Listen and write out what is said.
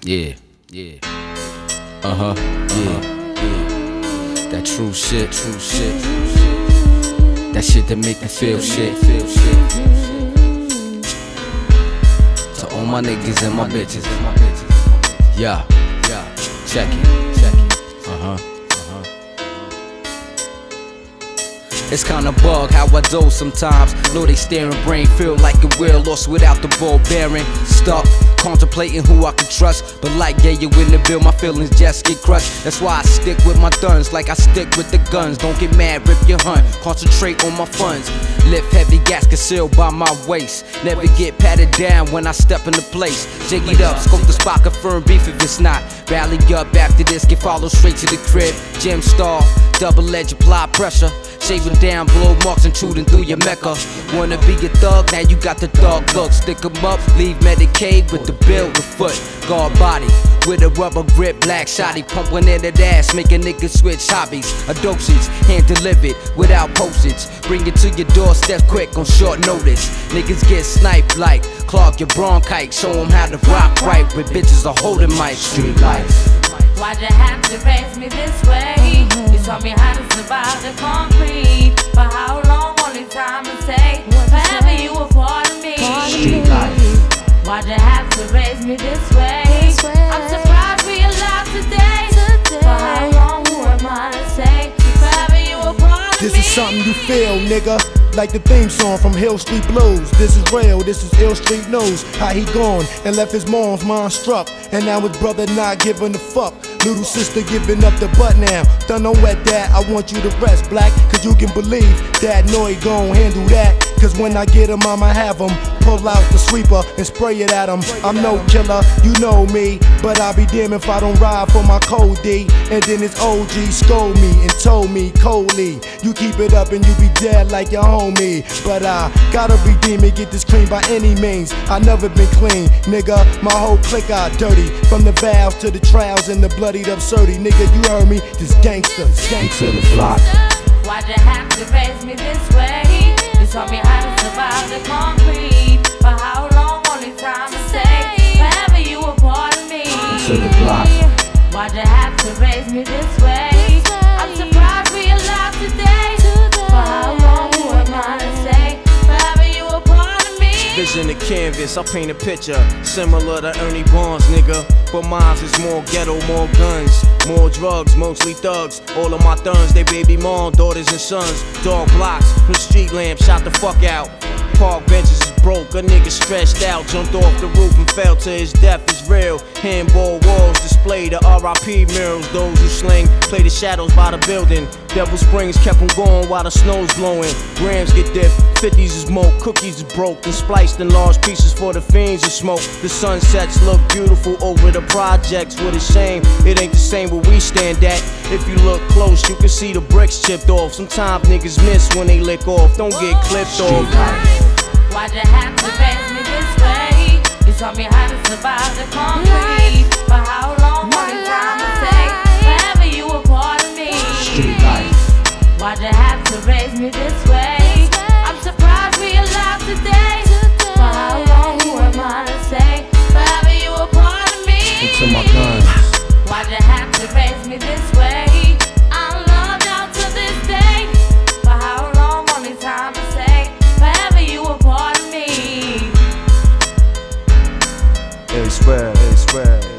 Yeah, yeah. Yeah, yeah. That true shit. That shit that make you feel shit. To all my niggas and my bitches. Yeah, check it. It's kinda bug how I do sometimes. Know they staring, brain feel like a wheel lost without the ball bearing. Stuck, contemplating who I can trust. But like yeah, you in the bill, my feelings just get crushed. That's why I stick with my guns like I stick with the guns. Don't get mad, rip your hunt, concentrate on my funds. Lift heavy gas concealed by my waist. Never get patted down when I step into place. Jiggy up, scope the spot, confirm beef if it's not. Rally up after this, get followed straight to the crib. Gym star, double edge, apply pressure. Shaving down, blow marks intruding through your mecca. Wanna be a thug, now you got the thug look. Stick 'em up, leave Medicaid with the bill to foot. Guard body, with a rubber grip, black shotty. Pumping in that ass, make a nigga switch hobbies. A dosage, hand delivered, without postage. Bring it to your doorstep quick on short notice. Niggas get sniped like clog your bronchitis. Show 'em how to rock right with bitches are holding my street life. Why'd you have to raise me this way? You taught me how to survive the concrete. For how long? Only time to say. Forever you were part of me. Street life. Why'd you have to raise me this way? I'm surprised we alive today. For how long? Who am I to say? Forever you were part of me. This is something you feel, nigga. Like the theme song from Hill Street Blues. This is real, this is Ill Street knows how he gone and left his mom's mind struck. And now his brother not giving a fuck. Little sister giving up the butt now. Done no wet that, I want you to rest, black. Cause you can believe that Noy gon' handle that. Cause when I get him, I'ma have him pull out the sweeper and spray it at him. I'm no killer, you know me. But I'll be damned if I don't ride for my code D. And then his OG scold me and told me coldly, you keep it up and you be dead like your homie. But I gotta redeem it, get this clean by any means. I never been clean, nigga. My whole clique got dirty. From the valves to the trials and the bloodied absurdity. Nigga, you heard me, this gangster To the block. Why'd you have to raise me this way? You taught me how to survive the concrete. For how long? Only time to say. Forever you were part of me. To the block. Why'd you have to raise me this way? I'm surprised we alive today. For how long? Who am I to say? Forever you were part of me. Vision the canvas, I paint a picture similar to Ernie Barnes, nigga. But mine's is more ghetto, more guns, more drugs, mostly thugs. All of my thuns, they baby mom, daughters and sons. Dog blocks from street lamps, shot the fuck out. Park benches is broke, a nigga stretched out, jumped off the roof and fell to his death is real. Handball walls display the RIP murals. Those who sling play the shadows by the building. Devil Springs kept 'em going while the snow's blowing. Grams get dipped, 50s is smoke, cookies is broke and spliced in large pieces for the fiends to smoke. The sunsets look beautiful over the projects. What a shame, it ain't the same where we stand at. If you look close, you can see the bricks chipped off. Sometimes niggas miss when they lick off. Don't get clipped off. Why'd you have to raise me this way? You taught me how to survive the concrete. For how long? Only time to say. Forever you were part of me. Street life. Why'd you have to raise me this way? I'm surprised we alive today. For how long? Who am I to say? Forever you were part of me. To my guns. Why'd you have to raise me this way? I'm loved out to this day. For how long? Only time to say. Forever you were part of me. Hey, swear.